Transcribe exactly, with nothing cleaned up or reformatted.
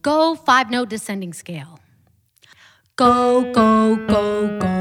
Go five note descending scale. Go, go, go, go.